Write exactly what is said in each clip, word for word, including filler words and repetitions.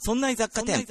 そんな雑貨店。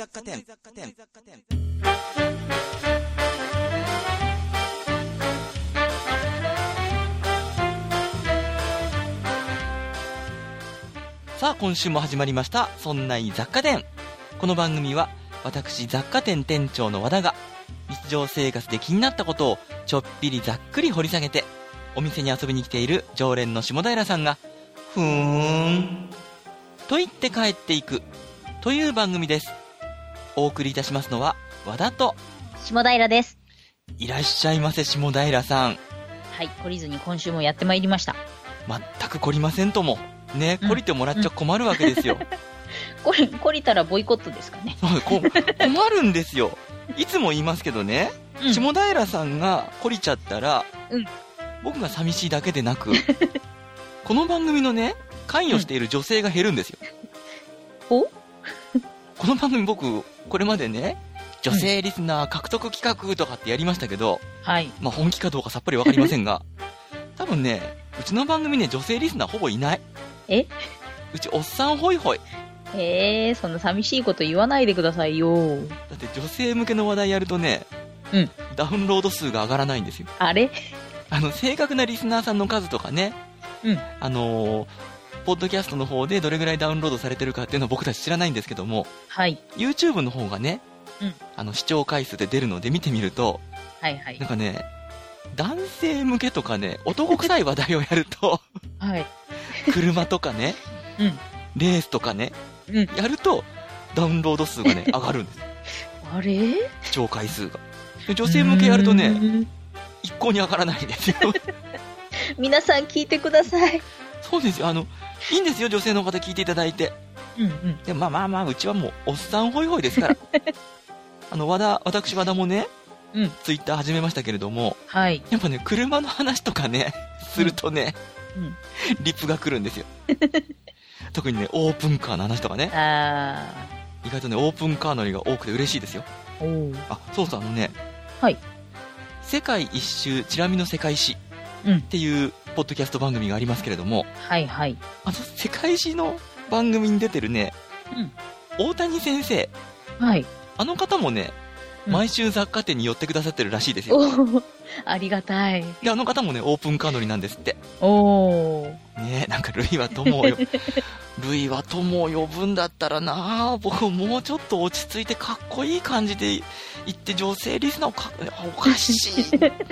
さあ、今週も始まりましたそんな雑貨店。この番組は私雑貨店店長の和田が日常生活で気になったことをちょっぴりざっくり掘り下げて、お店に遊びに来ている常連の下平さんがふーんと言って帰っていくという番組です。お送りいたしますのは和田と下平です。 いらっしゃいませ、下平さん。 はい、懲りずに今週もやってまいりました。 全く懲りませんともね、懲りてもらっちゃ困るわけですよ。 これ懲りたらボイコットですかね。 そうこ困るんですよ。いつも言いますけどね、うん、下平さんが懲りちゃったら、うん、僕が寂しいだけでなくこの番組のね関与している女性が減るんですよ。 うん、おこの番組僕これまでね女性リスナー獲得企画とかってやりましたけど、 うん、はい、 まあ本気かどうかさっぱりわかりませんが多分ねうちの番組ね女性リスナーほぼいない。 えうちおっさんホイホイ。 えー、そんな寂しいこと言わないでくださいよ。 だって女性向けの話題やるとね、うん、ダウンロード数が上がらないんですよ。 あれあの正確なリスナーさんの数とかね、うん、あのー、ポッドキャストの方でどれぐらいダウンロードされてるかっていうのは僕たち知らないんですけども、 はい、 YouTube の方がね、うん、あの視聴回数で出るので見てみると、 はいはい、 なんかね男性向けとかね男臭い話題をやると、 はい、 車とかね、うん、レースとかね、うん、やるとダウンロード数がね上がるんです。 あれ視聴回数が。女性向けやるとね一向に上がらないんですよ。 皆さん聞いてください。 そうですよ、あのいいんですよ女性の方聞いていただいて、うんうん、でまあまあまあうちはもうおっさんホイホイですからあの和田私和田もね、うん、ツイッター始めましたけれども、はい、やっぱね車の話とかねするとね、うんうん、リプが来るんですよ。特にねオープンカーの話とかね、あ意外とねオープンカー乗りが多くて嬉しいですよ。おあそうそうあのね、はい、世界一周チラ見の世界史っていうポッドキャスト番組がありますけれども、 はいはい、 あの世界史の番組に出てるね、うん、大谷先生、はい、あの方もね、うん、毎週雑貨店に寄ってくださってるらしいですよ。 ありがたい。 であの方もねオープンカー乗りなんですって。 おねえなんかルイは友をよルイは友を呼ぶんだったらな僕もうちょっと落ち着いてかっこいい感じで言って女性リスナーをかおかしい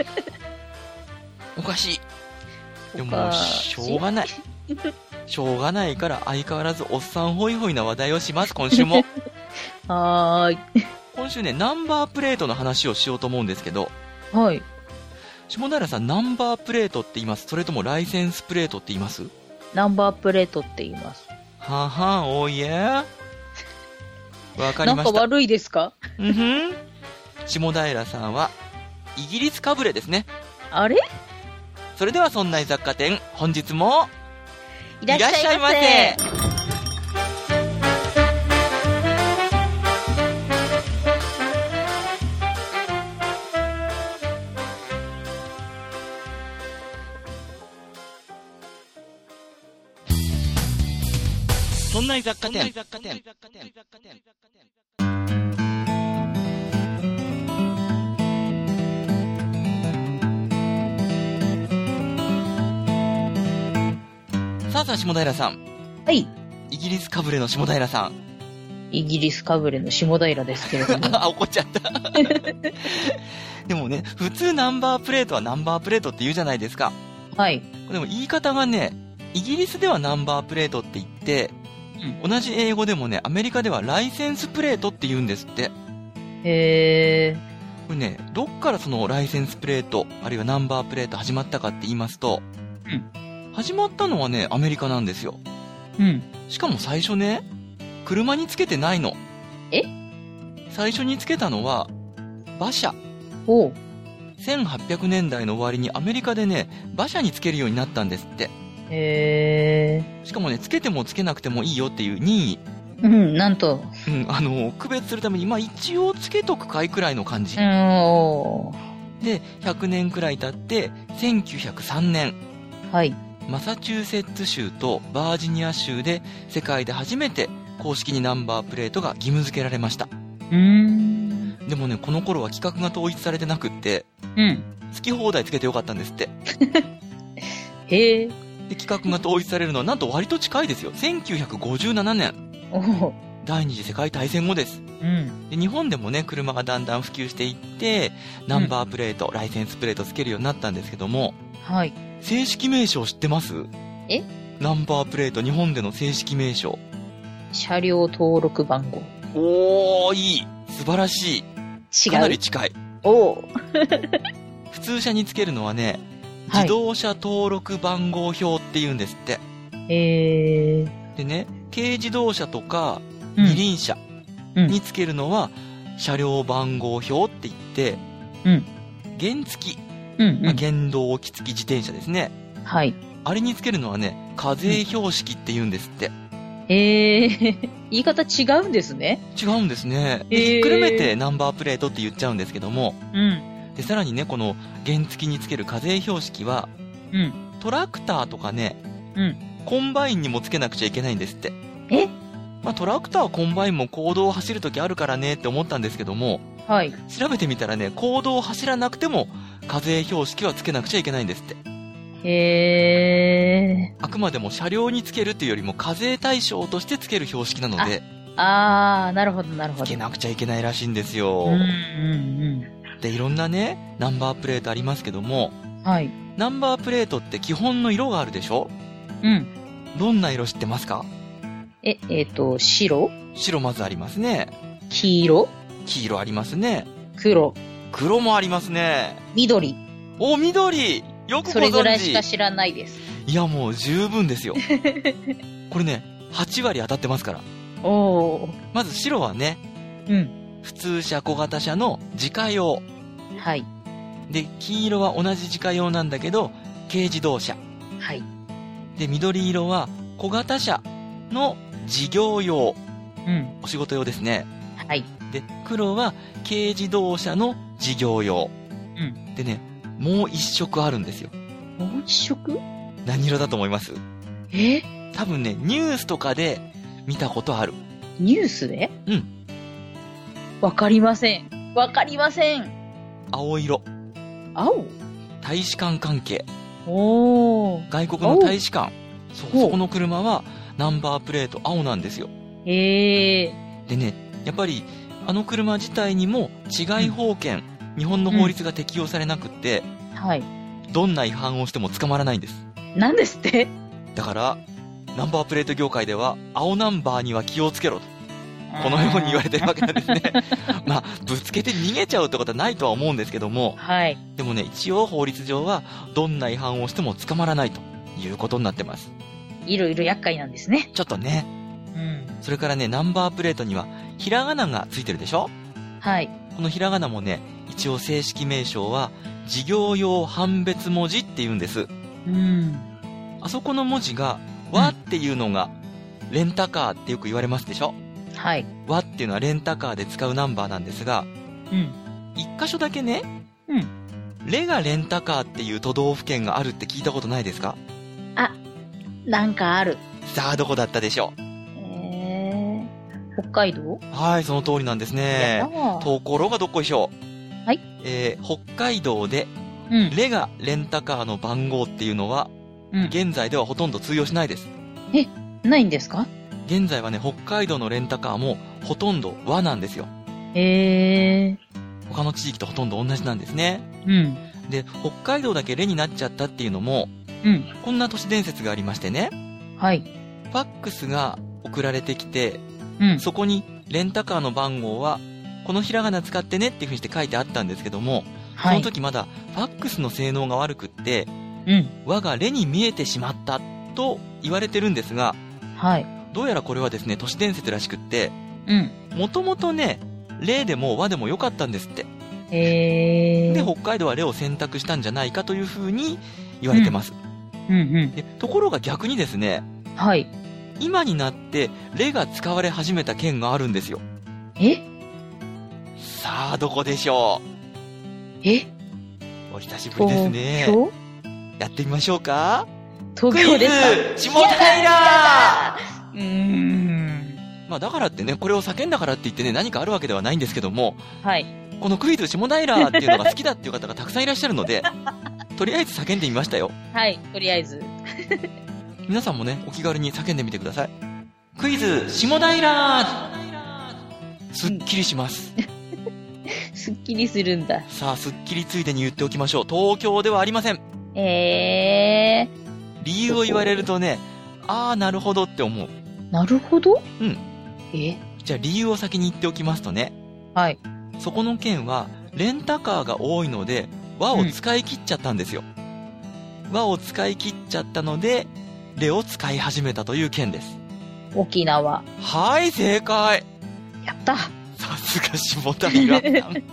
おかしい。でもしょうがないしょうがないから相変わらずおっさんホイホイな話題をします。今週もはーい。 今週ねナンバープレートの話をしようと思うんですけど、 はい、 下平さんナンバープレートって言います？それともライセンスプレートって言います？ ナンバープレートって言います。 ははおいえわかりました。 なんか悪いですか？ うんふん。下平さんはイギリスかぶれですね。 あれ？ それではそんな雑貨店本日もいらっしゃいませ。 そんな雑貨店。さあさあ下平さん。 はい。 イギリスかぶれの下平さん。 イギリスかぶれの下平ですけれども。 あ、怒っちゃった。でもね、普通ナンバープレートはナンバープレートって言うじゃないですか。 はい。 でも言い方がね、イギリスではナンバープレートって言って、うん、同じ英語でもね、アメリカではライセンスプレートって言うんですって。 へー。 これね、どっからそのライセンスプレート、あるいはナンバープレート始まったかって言いますと、うん、始まったのはね、アメリカなんですよ。うん。しかも最初ね、車につけてないの。 え？ 最初につけたのは、馬車。 おう。 せんはっぴゃくねんだいの終わりにアメリカでね、馬車につけるようになったんですって。 へー。 しかもね、つけてもつけなくてもいいよっていう任意。 うん、なんと。 うん、あの、区別するために、まあ一応つけとくかいくらいの感じ。 おー。で、ひゃくねんくらい経って、せんきゅうひゃくさんねん。 はい。 マサチューセッツ州とバージニア州で世界で初めて公式にナンバープレートが義務付けられました。 うーん。 でもね、この頃は規格が統一されてなくって、 うん。 好き放題つけてよかったんですって。 へえ。 で、規格が統一されるのはなんと割と近いですよ。せんきゅうひゃくごじゅうななねん。 お第二次世界大戦後です。 うん。 で、日本でもね、車がだんだん普及していって、ナンバープレート、うん、ライセンスプレートつけるようになったんですけども、 はい。 正式名称知ってます？ え？ ナンバープレート、日本での正式名称。 車両登録番号。 おー、いい。素晴らしい。 違う。 かなり近い。 おー。 普通車につけるのはね、自動車登録番号表って言うんですって。 へー。 でね、軽自動車とか、二輪車につけるのは、うん、車両番号表って言って、 うん、 原付き、 うんうん、 まあ、原動機付き自転車ですね。 はい。 あれにつけるのはね、課税標識って言うんですって。 へ、うん、ー。言い方違うんですね。 違うんですね。で、ひっくるめてナンバープレートって言っちゃうんですけども、 うん。で、 さらにね、この原付きにつける課税標識は、 うん。 トラクターとかね、 うん。 コンバインにもつけなくちゃいけないんですって。 え？ まあ、トラクター、コンバインも公道を走るときあるからねって思ったんですけども、 はい。 調べてみたらね、公道を走らなくても課税標識はつけなくちゃいけないんですって。 へー。 あくまでも車両につけるっていうよりも課税対象としてつける標識なので、 あ、あー、なるほどなるほど。 つけなくちゃいけないらしいんですよ。 うんうんうん。 で、いろんなね、ナンバープレートありますけども、 はい。 ナンバープレートって基本の色があるでしょ？ うん。 どんな色知ってますか？ え、えっと、白？ 白まずありますね。 黄色？ 黄色ありますね。 黒。 黒もありますね。 緑。 お、緑！よくご存知。 それぐらいしか知らないです。 いや、もう十分ですよ。これね、はち割当たってますから。 おー。 まず白はね、 うん。 普通車小型車の自家用。 はい。 で、黄色は同じ自家用なんだけど、軽自動車。 はい。 で、緑色は小型車の事業用。 うん。 お仕事用ですね。 はい。 で、黒は軽自動車の事業用。 うん。 でね、もう一色あるんですよ。 もう一色？ 何色だと思います？ え？ 多分ね、ニュースとかで見たことある。 ニュースで？ うん。 わかりません。わかりません。 青色。 青？ 大使館関係。 おー。 外国の大使館。そう、そこの車はナンバープレート青なんですよ。 へー。 でね、やっぱりあの車自体にも違い保険、うん、日本の法律が適用されなくって、 うん、はい。 どんな違反をしても捕まらないんです。 なんですって？ だから、ナンバープレート業界では、青ナンバーには気をつけろと。このように言われてるわけなんですね。まあ、ぶつけて逃げちゃうってことはないとは思うんですけども、 はい。 でもね、一応法律上は、どんな違反をしても捕まらないということになってます。 いろいろ厄介なんですね。 ちょっとね。 うん。 それからね、ナンバープレートには、ひらがながついてるでしょ？ はい。 このひらがなもね、一応正式名称は、事業用判別文字って言うんです。 うん。 あそこの文字が、和っていうのが、レンタカーってよく言われますでしょ？ はい。 和っていうのはレンタカーで使うナンバーなんですが、 うん。 一箇所だけね、 うん。 レがレンタカーっていう都道府県があるって聞いたことないですか？ あ、なんかある。 さあ、どこだったでしょう？ えー、北海道？ はい、その通りなんですね。ところがどっこいしょう。はい。 えー、北海道で、うん、レがレンタカーの番号っていうのは、うん、現在ではほとんど通用しないです。 え、ないんですか？ 現在はね、北海道のレンタカーもほとんど和なんですよ。 へー。 他の地域とほとんど同じなんですね。 うん。 で、北海道だけレになっちゃったっていうのも、 うん。 こんな都市伝説がありましてね。 はい。 ファックスが送られてきて、 うん。 そこにレンタカーの番号は、このひらがな使ってねっていう風にして書いてあったんですけども、はい。その時まだファックスの性能が悪くって、 うん。 和がレに見えてしまったと言われてるんですが、 はい。 どうやらこれはですね、都市伝説らしくって、 うん。 もともとね、レでも和でもよかったんですって。 へー。 で、北海道はレを選択したんじゃないかという風に言われてます。 うん、うん、うん。 で、ところが逆にですね、 はい。 今になってレが使われ始めた県があるんですよ。 え？ さあ、どこでしょう？え？ お久しぶりですね。 東京？ やってみましょうか。 東京ですか？ クイズ下平！ うーん。 まあだからってね、これを叫んだからって言ってね、何かあるわけではないんですけども、 はい。 このクイズ下平っていうのが好きだっていう方がたくさんいらっしゃるので、とりあえず叫んでみましたよ。 はい、とりあえず。 皆さんもね、お気軽に叫んでみてください。クイズ下平、すっきりします。 すっきりするんだ。 さあ、すっきりついでに言っておきましょう。東京ではありません。 えー。 理由を言われるとね、あーなるほどって思う。 なるほど？ うん。 え？ じゃあ理由を先に言っておきますとね。 はい。 そこの県はレンタカーが多いので和を使い切っちゃったんですよ。うん、和を使い切っちゃったのでレを使い始めたという県です。 沖縄。 はい、正解。 やった。 さすが下平。やった。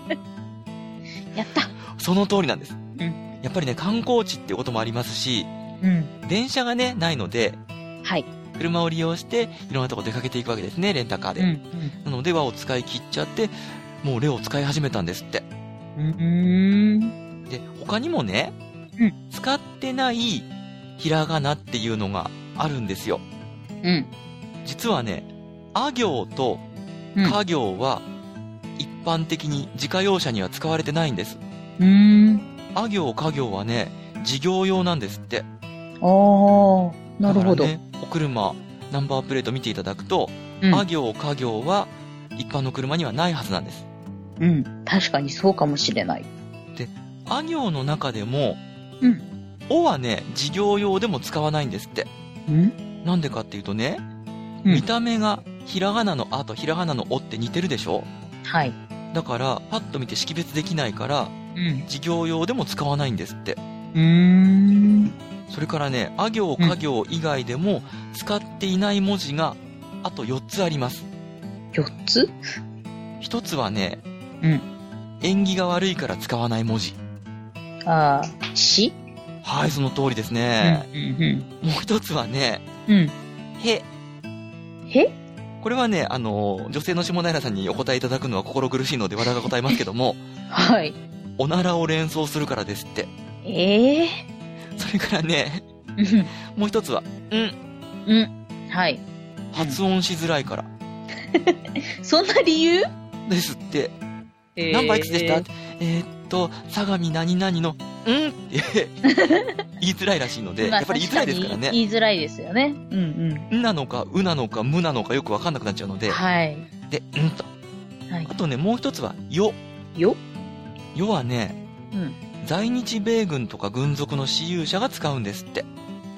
その通りなんです。うん。やっぱりね、観光地っていうこともありますし、うん。電車がね、ないので、 はい。 車を利用していろんなとこ出かけていくわけですね、レンタカーで。うんうん、なので和を使い切っちゃって、もうレを使い始めたんですって。うーん。で、他にもね、うん、使ってないひらがなっていうのがあるんですよ。うん。実はね、あ行とか行は一般的に自家用車には使われてないんです。うーん。あ行か行はね、事業用なんですって。 あー、なるほど。 ね、お車、ナンバープレート見ていただくと、うん、あ行か行は一般の車にはないはずなんです。 うん、確かにそうかもしれない。 で、あ行の中でも、うん、おはね、事業用でも使わないんですって。ん？なんでかっていうとね、うん、見た目がひらがなのあとひらがなのおって似てるでしょ？はい。だから、パッと見て識別できないから、うん、事業用でも使わないんですって。うーん。それからね、あ行か行以外でも使っていない文字があとよっつあります。 よっつ？ ひとつはね、うん、縁起が悪いから使わない文字。 ああ、し？ はい、その通りですね。うんうんうん、もう一つはね、うん、へ。 へ？ これはね、あの、女性の下平さんにお答えいただくのは心苦しいので和田が答えますけども、 はい。 おならを連想するからですって。 ええー。 それからね、もう一つは、うん。 うん。はい。 発音しづらいから。 そんな理由？ ですって。えー、何番いくつでした？えー、っと、相模何々の、うんって言いづらいらしいので、やっぱり言いづらいですからね。 言いづらいですよね。うんうん。んなのか、うなのか、むなのかよくわかんなくなっちゃうので。はい。で、うんと。はい。あとね、もう一つは、よ。 よ？ よはね、うん。在日米軍とか軍属の私有者が使うんですって。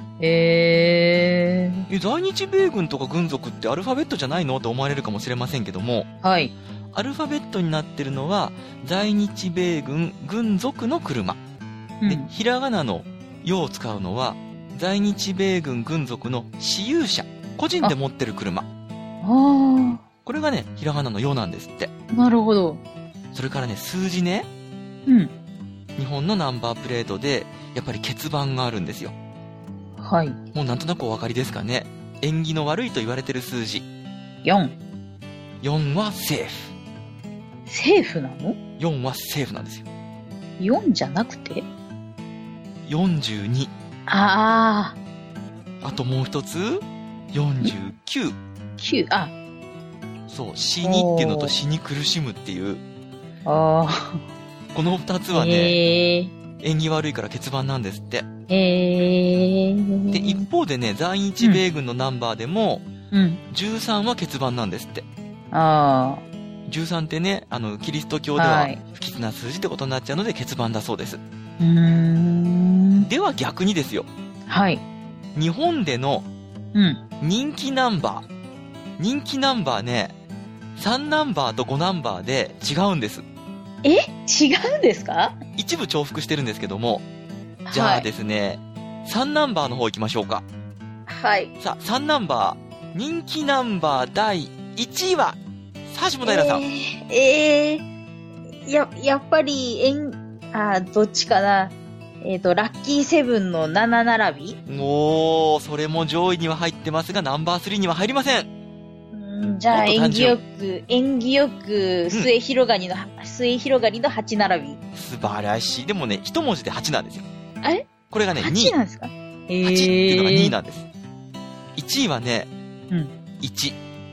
へー。え、在日米軍とか軍属ってアルファベットじゃないのと思われるかもしれませんけども。はい。アルファベットになってるのは、在日米軍軍属の車。うん、で、ひらがなのよを使うのは、在日米軍軍属の私有者。個人で持ってる車。ああ。これがね、ひらがなのよなんですって。 なるほど。 それからね、数字ね。うん。日本のナンバープレートで、やっぱり欠番があるんですよ。はい。もうなんとなくお分かりですかね。縁起の悪いと言われてる数字。 よん。 よんはセーフ。 セーフなの？ よん はセーフなんですよ。 よんじゃなくて？ よんじゅうに。 ああ。あともう一つ、よんじゅうきゅう。 きゅう、あ。 そう、死にっていうのと死に苦しむっていう。 ああ。 この二つはね、えー、縁起悪いから欠番なんですって。えー、で、一方でね、在日米軍のナンバーでも、うん、じゅうさんは欠番なんですって。ああ。じゅうさんってね、あの、キリスト教では不吉な数字ってことになっちゃうので欠番だそうです。うーん。では逆にですよ。はい。日本での人気ナンバー。うん、人気ナンバーね、さんナンバーとごナンバーで違うんです。 え？違うんですか？ 一部重複してるんですけども。じゃあですね、はい、さんナンバーの方行きましょうか。はい。さあ、さんナンバー、人気ナンバーだいいちいは、さあ、下平さん。えー、えー、や、やっぱり、えん、あ、どっちかな。えっと、ラッキーセブンのなな並び？ おー、それも上位には入ってますが、ナンバースリーには入りません。 んじゃあ、縁起よく、縁起よく、末広がりの、うん、末広がりのはち並び。 素晴らしい。でもね、一文字ではちなんですよ。 あれ？ これがね、 にい。はちなんですか？えー、 はちっていうのがにいなんです。いちいはね、うん、いち。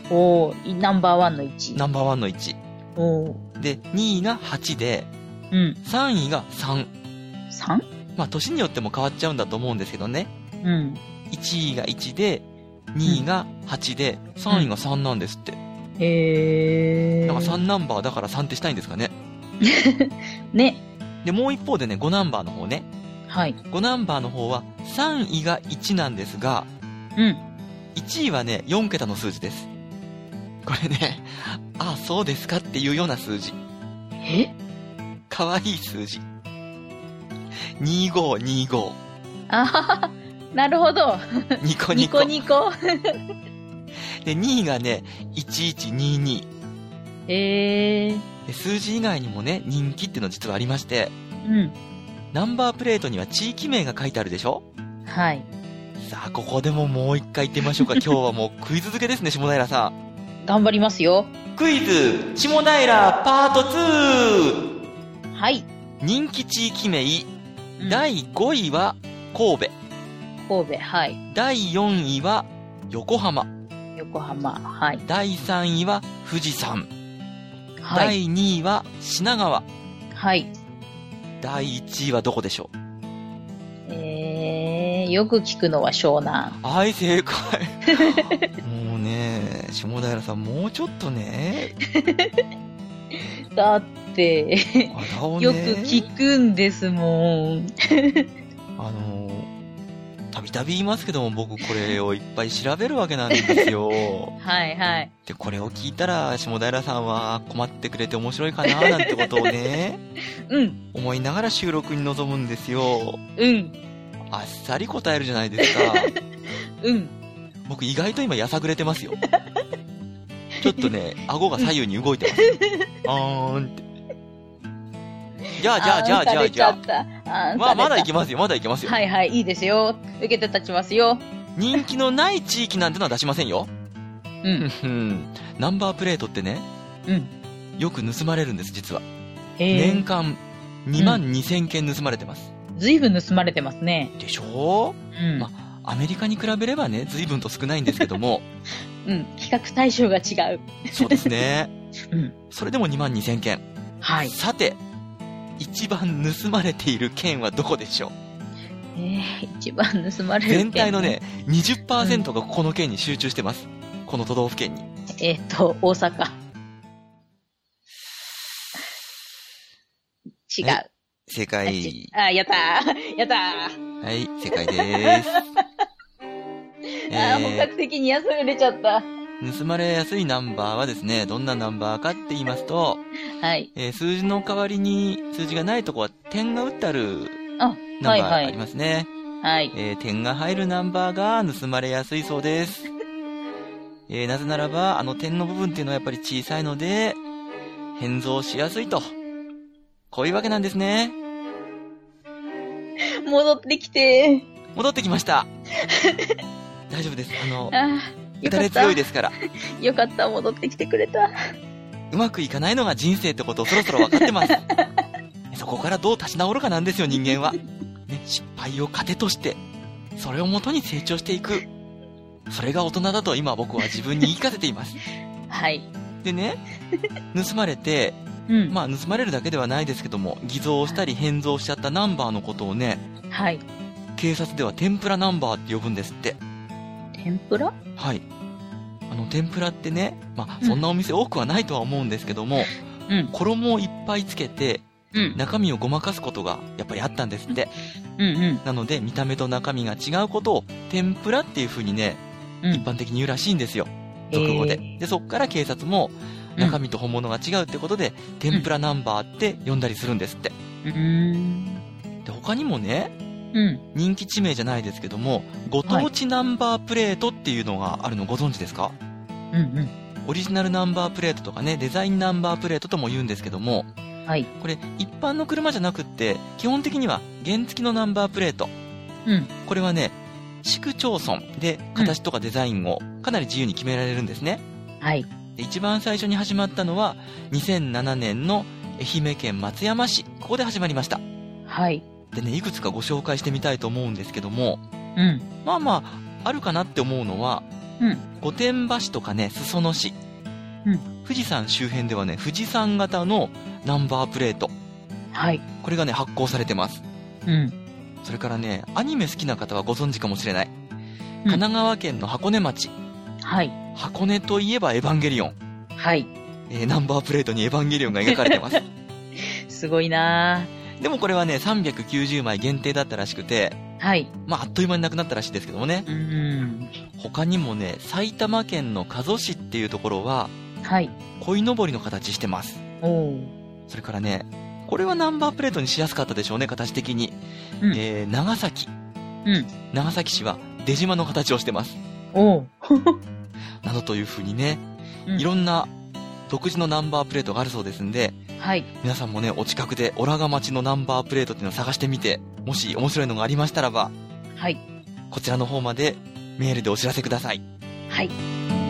おー、ナンバーワンのいち。 ナンバーワンのいち。 おー。 で、にいがはちで、 うん。 さんいがさん。 さん? まあ、年によっても変わっちゃうんだと思うんですけどね。 うん。 いちいがいちで、にいがはちで、うん、さんいがさんなんですって。 へー。 だからさんナンバーだからさんってしたいんですかね。 ね。 で、もう一方でね、ごナンバーの方ね。 はい。 ごナンバーの方は、さんいがいちなんですが、 うん。 いちいはね、よん桁の数字です。これね、あ、そうですかっていうような数字。 え？ かわいい数字。にごにご。 あはは、なるほど。 ニコニコ。 ニコニコ。 で、にいがね、いちいちにに。 えー。 で、数字以外にもね、人気っていうの実はありまして。 うん。 ナンバープレートには地域名が書いてあるでしょ？ はい。 さあ、ここでももう一回言ってみましょうか。今日はもうクイズ付けですね、下平さん。 頑張りますよ。 クイズ、下平パートツー。 はい。 人気地域名、うん、だいごいは神戸。 神戸、はい。 だいよんいは横浜。 横浜、はい。 だいさんいは富士山。 はい。 だいにいは品川。 はい。 だいいちいはどこでしょう？ えー、よく聞くのは湘南。 はい、正解。もうね、下平さん、もうちょっとね。 だって、ね、よく聞くんですもん。 あの、たびたび言いますけども、僕これをいっぱい調べるわけなんですよ。 はいはい。 で、これを聞いたら、下平さんは困ってくれて面白いかな、なんてことをね、 うん。 思いながら収録に臨むんですよ。 うん。 あっさり答えるじゃないですか。 うん。 僕意外と今やさぐれてますよ。ちょっとね、顎が左右に動いてます。あーんって。じゃあ、じゃあ、じゃあ、じゃあ、じゃあ。まあ、まだいけますよ、まだいけますよ。 はいはい、いいですよ。受けて立ちますよ。 人気のない地域なんてのは出しませんよ。 うん。 ナンバープレートってね、 うん。 よく盗まれるんです、実は。年間にまんにせんけん盗まれてます。 ずいぶん盗まれてますね。 でしょう？うん。まあ、アメリカに比べればね、ずいぶんと少ないんですけども。 うん、比較対象が違う。 そうですね。 うん。 それでもにまんにせんけん。 はい。 さて、一番盗まれている県はどこでしょう？ えー、一番盗まれる県、 全体のね、にじゅっパーセント がこの県に集中してます。うん、この都道府県に。 えっと、大阪。違う。 正解。 あ、やったー。やったー。 はい、正解でーす。 えー、あー、本格的に安売れちゃった。 盗まれやすいナンバーはですね、どんなナンバーかって言いますと、 はい。 えー、数字の代わりに数字がないとこは点が打ってあるナンバーありますね。 はい、はい。 えー、点が入るナンバーが盗まれやすいそうです。えー、なぜならば、あの点の部分っていうのはやっぱり小さいので、変造しやすいと。こういうわけなんですね。 戻ってきて。 戻ってきました。大丈夫です。あの、 あ打たれ強いですから。 よかった、戻ってきてくれた。 うまくいかないのが人生ってことをそろそろ分かってます。そこからどう立ち直るかなんですよ、人間は。ね、失敗を糧として、それをもとに成長していく。それが大人だと今僕は自分に言い聞かせています。 はい。 でね、盗まれて、うん、まあ盗まれるだけではないですけども、偽造したり変造しちゃったナンバーのことをね、 はい。 警察では天ぷらナンバーって呼ぶんですって。 天ぷら？ はい。あの、天ぷらってね、まあ、そんなお店多くはないとは思うんですけども、うん、衣をいっぱいつけて、うん、中身をごまかすことがやっぱりあったんですって。 うんうん、 なので、見た目と中身が違うことを天ぷらっていう風にね、うん、一般的に言うらしいんですよ。俗語で。えー、で、そっから警察も、中身と本物が違うってことで、うん、天ぷらナンバーって呼んだりするんですって。 うん、 で、他にもね、 うん、 人気地名じゃないですけども、ご当地ナンバープレートっていうのがあるのご存知ですか？ うんうん。 オリジナルナンバープレートとかね、デザインナンバープレートとも言うんですけども、 はい。 これ一般の車じゃなくって、基本的には原付のナンバープレート。 うん。 これはね、市区町村で形とかデザインをかなり自由に決められるんですね。 はい。 で、一番最初に始まったのはにせんななねんの愛媛県松山市。ここで始まりました。 はい。 でね、いくつかご紹介してみたいと思うんですけども、 うん。 まあまあ、あるかなって思うのは、 うん。 御殿場市とかね、裾野市。 うん。 富士山周辺ではね、富士山型のナンバープレート。 はい。 これがね、発行されてます。 うん。 それからね、アニメ好きな方はご存知かもしれない。うん、神奈川県の箱根町。 はい。 箱根といえばエヴァンゲリオン。 はい。 えー、ナンバープレートにエヴァンゲリオンが描かれてます。 すごいなぁ。でもこれはね、さんびゃくきゅうじゅうまい限定だったらしくて、 はい。 まあ、あっという間になくなったらしいですけどもね。 うん。 他にもね、埼玉県の加須市っていうところは、 はい。 鯉のぼりの形してます。 おー。 それからね、これはナンバープレートにしやすかったでしょうね、形的に。うん、えー、長崎。 うん。 長崎市は出島の形をしてます。 おー。 などというふうにね、 うん、 いろんな独自のナンバープレートがあるそうですんで、 はい。 皆さんもね、お近くでオラガ町のナンバープレートっていうのを探してみて、もし面白いのがありましたらば、 はい。 こちらの方までメールでお知らせください。 はい。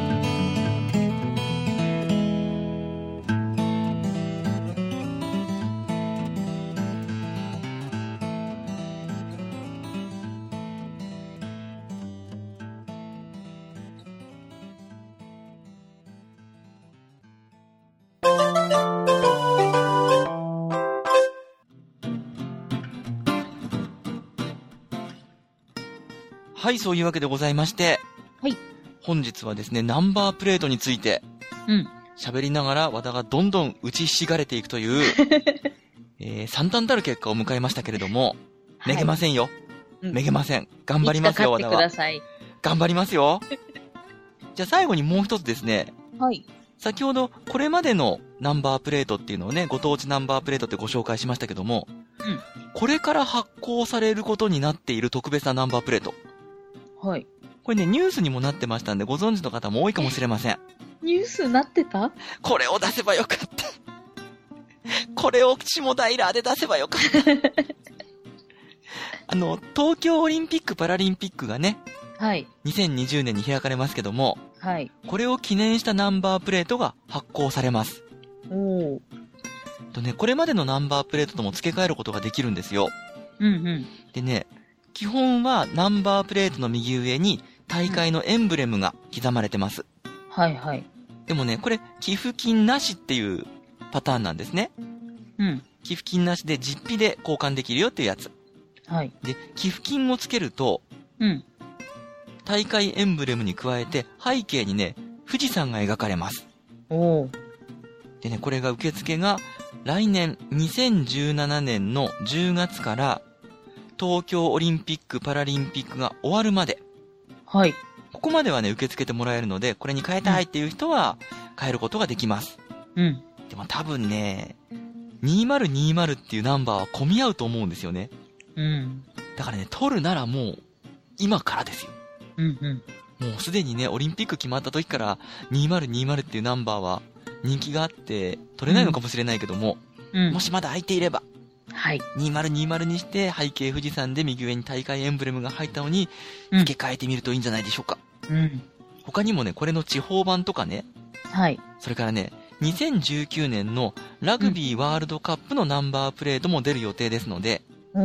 はい、そういうわけでございまして、 はい。 本日はですね、ナンバープレートについて、 うん。 喋りながら和田がどんどん打ちひしがれていくという、えー、惨憺たる結果を迎えましたけれども、めげませんよ。はい、めげません。頑張りますよ、和田は。 ください。 頑張りますよ。じゃあ最後にもう一つですね。 はい。 先ほど、これまでのナンバープレートっていうのをね、ご当地ナンバープレートってご紹介しましたけども、 うん。 これから発行されることになっている特別なナンバープレート。 はい。 これね、ニュースにもなってましたんで、ご存知の方も多いかもしれません。 ニュースなってた？ これを出せばよかった。これを下平で出せばよかった。あの、東京オリンピック・パラリンピックがね、 はい。 にせんにじゅうねんに開かれますけども、 はい。 これを記念したナンバープレートが発行されます。 おー。 とね、これまでのナンバープレートとも付け替えることができるんですよ。 うんうん。 でね、基本はナンバープレートの右上に大会のエンブレムが刻まれてます。 うん、はいはい。 でもね、これ寄付金なしっていうパターンなんですね。 うん。 寄付金なしで実費で交換できるよっていうやつ。 はい。 で、寄付金をつけると、 うん。 大会エンブレムに加えて背景にね、富士山が描かれます。 おー。 でね、これが受付が来年にせんじゅうななねんのじゅうがつから東京オリンピック・パラリンピックが終わるまで。 はい。 ここまではね、受け付けてもらえるので、これに変えたいっていう人は変えることができます。 うん。 でも多分ね、にせんにじゅうっていうナンバーは混み合うと思うんですよね。 うん。 だからね、取るならもう、今からですよ。 うんうん。 もうすでにね、オリンピック決まった時から、にせんにじゅうっていうナンバーは人気があって、取れないのかもしれないけども、うん、もしまだ空いていれば、 はい。 にせんにじゅうにして背景富士山で右上に大会エンブレムが入ったのに付け替えてみるといいんじゃないでしょうか。 うん。 他にもね、これの地方版とかね。 はい。 それからね、にせんじゅうきゅうねんのラグビーワールドカップのナンバープレートも出る予定ですので、 うん、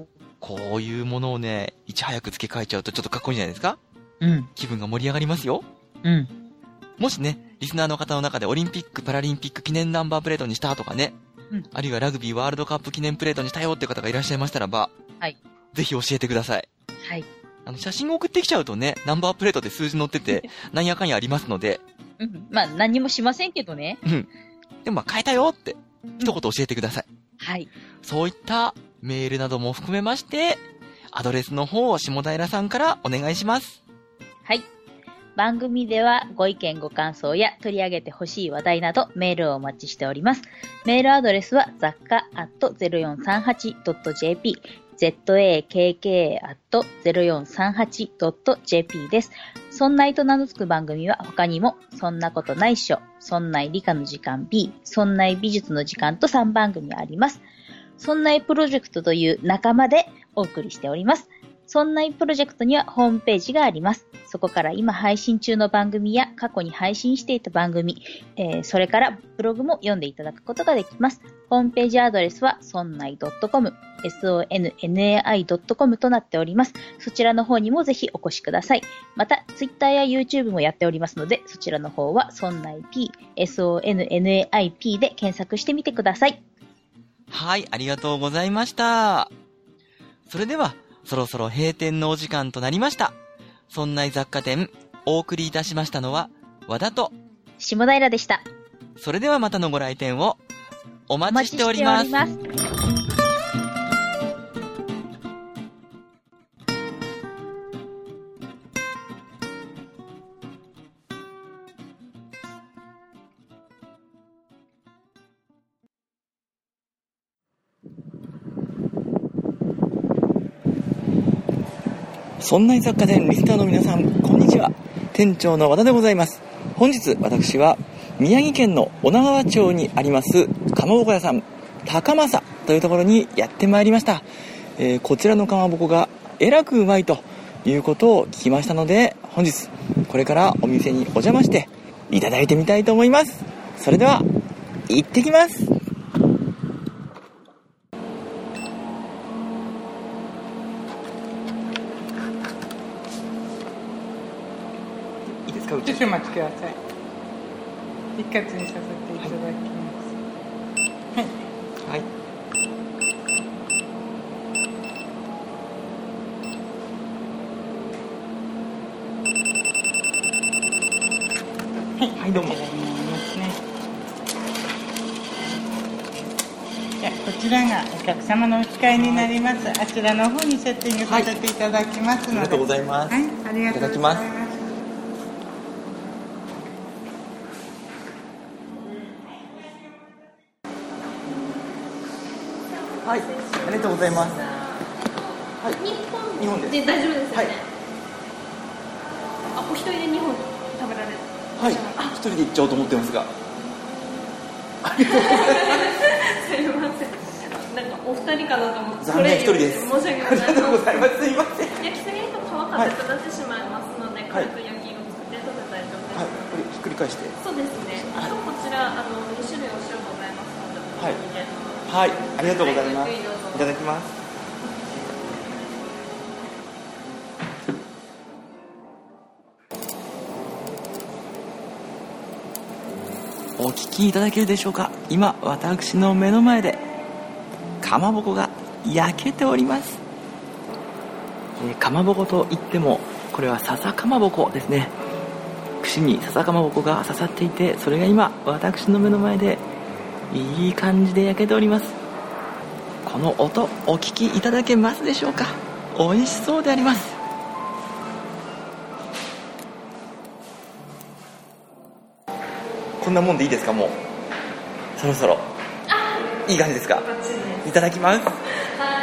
こういうものをね、いち早く付け替えちゃうとちょっとかっこいいんじゃないですか？ うん。 気分が盛り上がりますよ。 うん。 もしね、リスナーの方の中でオリンピック・パラリンピック記念ナンバープレートにしたとかね、うん、あるいはラグビーワールドカップ記念プレートにしたよっていう方がいらっしゃいましたらば、 はい。 ぜひ教えてください。 はい。 あの、写真を送ってきちゃうとね、ナンバープレートで数字載ってて、なんやかんやありますので。 うん。まあ、何もしませんけどね。 うん。でもまあ、変えたよって、一言教えてください。 うん、はい。 そういったメールなども含めまして、アドレスの方を下平さんからお願いします。 はい。番組ではご意見ご感想や取り上げてほしい話題などメールをお待ちしております。メールアドレスは雑貨アットゼロよんさんはちドットジェーピー、ザッカ アットゼロよんさんはちドットジェーピー です。そんないと名の付く番組は他にも、そんなことないっしょ、そんない理科の時間 B、そんない美術の時間とさんばんぐみあります。そんないプロジェクトという仲間でお送りしております。 そんないプロジェクトにはホームページがあります。そこから今配信中の番組や過去に配信していた番組、えー、それからブログも読んでいただくことができます。ホームページアドレスは ソンナイドットコム、ソンナイドットコム となっております。そちらの方にもぜひお越しください。また、Twitter や YouTube もやっておりますので、そちらの方は ソンナイピー、ソンナイピー で検索してみてください。 はい、ありがとうございました。それでは、そろそろ閉店のお時間となりました。そんない雑貨店、お送りいたしましたのは、和田と下平でした。 それではまたのご来店をお待ちしております。お待ちしております。そんない雑貨店リスナーの皆さん、こんにちは。店長の和田でございます。本日私は宮城県の女川町にありますかまぼこ屋さん高政というところにやってまいりました。えー、こちらのかまぼこがえらくうまいということを聞きましたので、本日これからお店にお邪魔していただいてみたいと思います。それでは行ってきます。 少しお待ちください。一括にさせていただきます。はい。はい。はい、はい、どうも。こちらになりますね。じゃあ、こちらがお客様のお使いになります。あちらの方にセッティングさせていただきますので。 はい、ありがとうございます。 はい、ありがとうございます。 はい、ありがとうございます。はい、 日本日本です。 で大丈夫ですよね。はい、あ、お一人で日本食べられる。 はい、一人で行っちゃおうと思ってますが。 すいません。なんかお二人かなと思って。 残念、一人です。 申し訳ございません。 ありがとうございます。すいません。 焼きすぎると皮硬くなってしまいますので、軽く焼きを作っていただいた大丈夫です。はい、これひっくり返して。 そうですね。あとこちらあの二種類お塩ございますので、 はい。はい、ありがとうございます。いただきます。お聞きいただけるでしょうか。今私の目の前でかまぼこが焼けております。えー、かまぼこといってもこれは笹かまぼこですね。串に笹かまぼこが刺さっていて、それが今私の目の前でいい感じで焼けております。この音お聞きいただけますでしょうか。美味しそうであります。こんなもんでいいですか。もうそろそろいい感じですか。いただきます。 はい、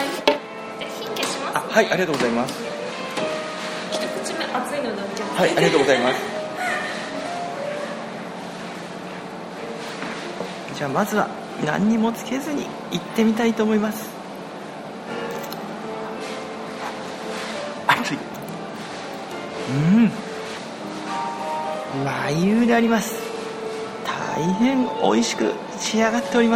火消します、ね。 あ、はい、ありがとうございます。 一口目熱いのでお気をつけて。 はい、ありがとうございます。じゃあまずは何にもつけずに行ってみたいと思います。熱い。うん、眉であります。大変美味しく仕上がっております。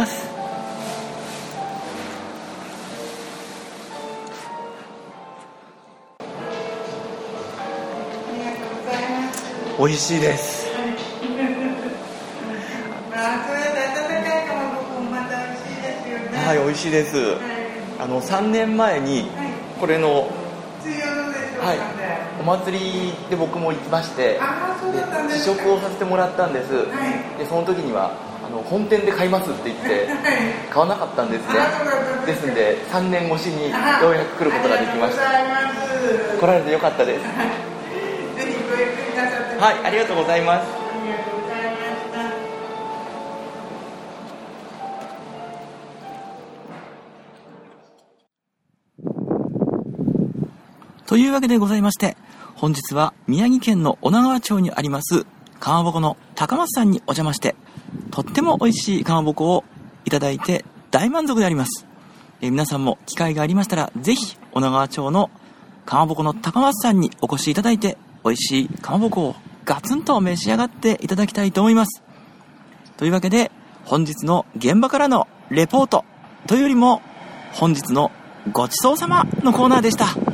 美味しいです。はい、美味しいです。あのさんねんまえにこれの、はい、お祭りで僕も行きまして、で試食をさせてもらったんです。でその時にはあの本店で買いますって言って買わなかったんですね。ですんでさんねん越しにようやく来ることができました。来られてよかったです。はい、ありがとうございます。というわけでございまして、本日は宮城県の女川町にありますかまぼこの高松さんにお邪魔して、とっても美味しいかまぼこをいただいて大満足であります。えー、皆さんも機会がありましたらぜひ女川町のかまぼこの高松さんにお越しいただいて、美味しいかまぼこをガツンと召し上がっていただきたいと思います。というわけで、本日の現場からのレポートというよりも、本日のごちそうさまのコーナーでした。